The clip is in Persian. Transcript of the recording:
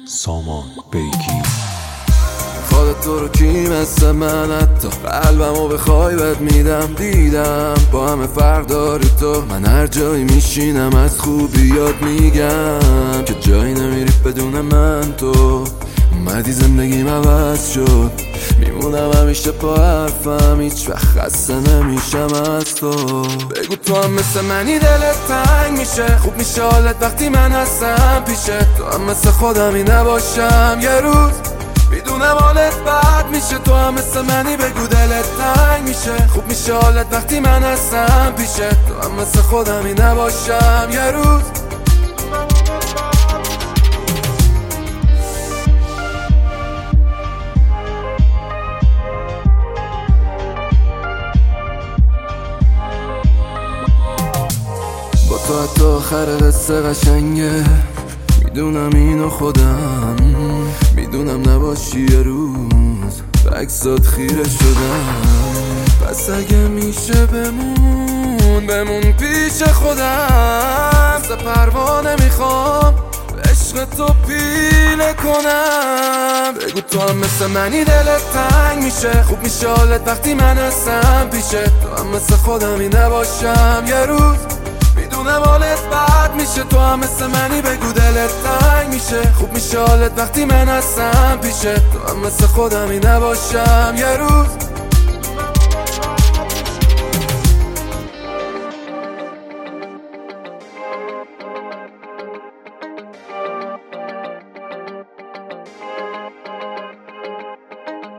سامان بیکی خودت تو رو کی مثل من حتی قلبمو بخوای بد میدم. دیدم با همه فرق داری تو، من هر جایی میشینم از خوبی یاد میگم که جایی نمیری بدون من. تو اومدی زندگیم عوض شد، میمونم همیشه پا حرفم، هیچ وقت خسته نمیشم از تو. بگو تو هم مثل منی دلت تنگ میشه، خوب میشه حالت وقتی من هستم پیشه. تو هم مثل خودمی نباشم یه روز، میدونم حالت بد میشه. تو هم مثل منی بگو دلت تنگ میشه، خوب میشه حالت وقتی من هستم پیشه. تو هم مثل خودمی نباشم یه روز. با تو حتی آخر قصه قشنگه، میدونم اینو خودم، میدونم نباشی یه روز به عکسات خیره شدم. پس اگه میشه بمون پیش خودم، مثل پروانه میخوام عشق تو پیله کنم. بگو تو هم مثل منی دلت تنگ میشه، خوب میشه حالت وقتی من هستم پیشه. تو هم مثل خودمی نباشم یه روز، میدونم حالت بد میشه. تو هم مثل منی بگو دلت تنگ میشه، خوب میشه حالت وقتی من هستم پیشه. تو هم مثل خودمی نباشم یه روز.